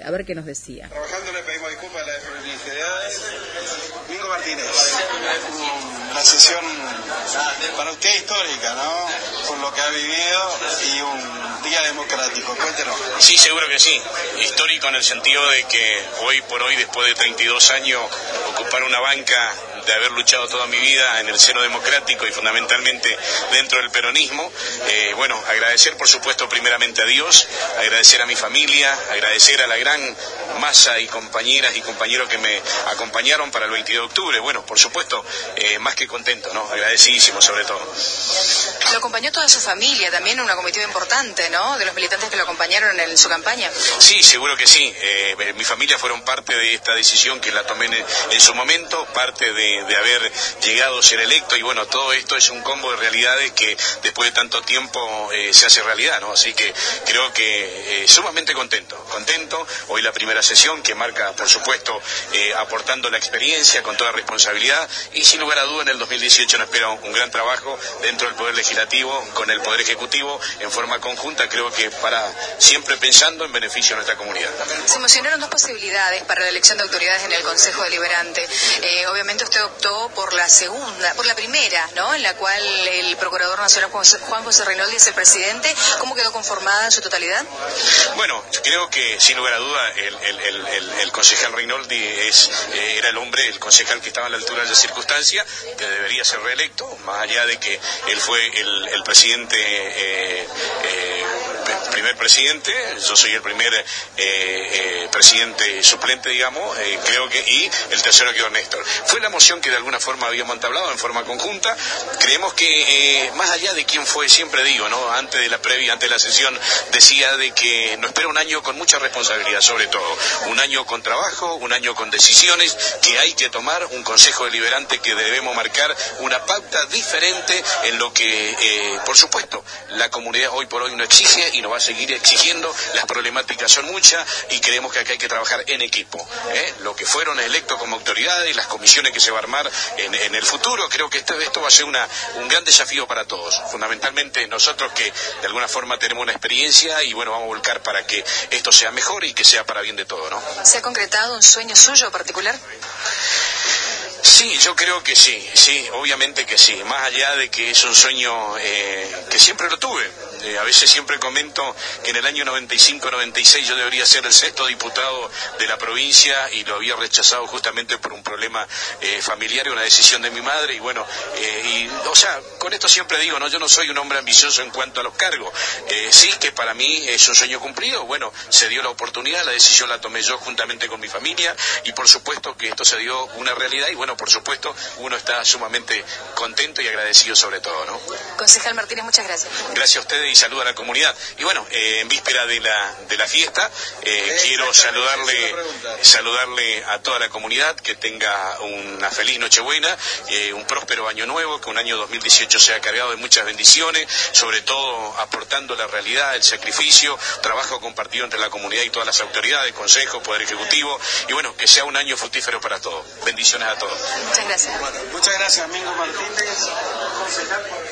A ver qué nos decía. Trabajando le pedimos disculpas a las desprolijidades. Mingo Martínez, una sesión para usted histórica, ¿no? Por lo que ha vivido y un día democrático. Cuéntenos. Sí, seguro que sí. Histórico en el sentido de que hoy por hoy, después de 32 años, ocupar una banca, de haber luchado toda mi vida en el seno democrático y fundamentalmente dentro del peronismo, bueno, agradecer por supuesto primeramente a Dios, agradecer a mi familia, agradecer a la gran masa y compañeras y compañeros que me acompañaron para el 22 de octubre, bueno, por supuesto, más que contento, ¿no? Agradecidísimo sobre todo. Lo acompañó toda su familia, también una comitiva importante, ¿no?, de los militantes que lo acompañaron en su campaña. Sí, seguro que sí. Mi familia fueron parte de esta decisión que la tomé en su momento, parte de haber llegado a ser electo, y bueno, todo esto es un combo de realidades que después de tanto tiempo se hace realidad, ¿no? Así que creo que sumamente contento. Hoy la primera sesión que marca, por supuesto, aportando la experiencia con toda responsabilidad, y sin lugar a duda en el 2018 nos espera un gran trabajo dentro del Poder Legislativo, con el Poder Ejecutivo, en forma conjunta, creo que para siempre pensando en beneficio de nuestra comunidad. Se emocionaron dos posibilidades para la elección de autoridades en el Consejo Deliberante. Obviamente usted optó por la primera, ¿no?, en la cual el Procurador Nacional Juan José Reinoldi es el presidente. ¿Cómo quedó conformada en su totalidad? Bueno, creo que sin lugar a duda el concejal Reinoldi era el concejal que estaba a la altura de la circunstancia, que debería ser reelecto, más allá de que él fue el presidente, primer presidente, yo soy el primer presidente suplente, digamos, creo que, y el tercero quedó Néstor. Fue la moción que de alguna forma habíamos entablado en forma conjunta. Creemos que más allá de quién fue, siempre digo, ¿no?, antes de la sesión decía de que nos espera un año con mucha responsabilidad, sobre todo un año con trabajo, un año con decisiones que hay que tomar, un Consejo Deliberante que debemos marcar una pauta diferente en lo que por supuesto la comunidad hoy por hoy no exige y nos va a seguir exigiendo. Las problemáticas son muchas y creemos que acá hay que trabajar en equipo, lo que fueron electos como autoridades, las comisiones que se va a armar en el futuro. Creo que esto va a ser un gran desafío para todos, fundamentalmente nosotros que de alguna forma tenemos una experiencia y bueno, vamos a volcar para que esto sea mejor y que sea para bien de todo, ¿no? ¿Se ha concretado un sueño suyo particular? Sí, yo creo que sí, obviamente que sí, más allá de que es un sueño que siempre lo tuve. A veces siempre comento que en el año 95-96 yo debería ser el 6º diputado de la provincia y lo había rechazado justamente por un problema familiar y una decisión de mi madre, y bueno, o sea, con esto siempre digo, no, yo no soy un hombre ambicioso en cuanto a los cargos, sí que para mí es un sueño cumplido. Bueno, se dio la oportunidad, la decisión la tomé yo juntamente con mi familia y por supuesto que esto se dio una realidad y bueno, por supuesto uno está sumamente contento y agradecido sobre todo, ¿no? Concejal Martínez, muchas gracias. Gracias a ustedes y saludo a la comunidad. Y bueno, en víspera de la fiesta, quiero saludarle a toda la comunidad, que tenga una feliz Nochebuena, un próspero año nuevo, que un año 2018 sea cargado de muchas bendiciones, sobre todo aportando la realidad, el sacrificio, trabajo compartido entre la comunidad y todas las autoridades, Consejo, Poder Ejecutivo, y bueno, que sea un año fructífero para todos. Bendiciones a todos. Muchas gracias. Bueno, muchas gracias, Mingo Martínez, concejal.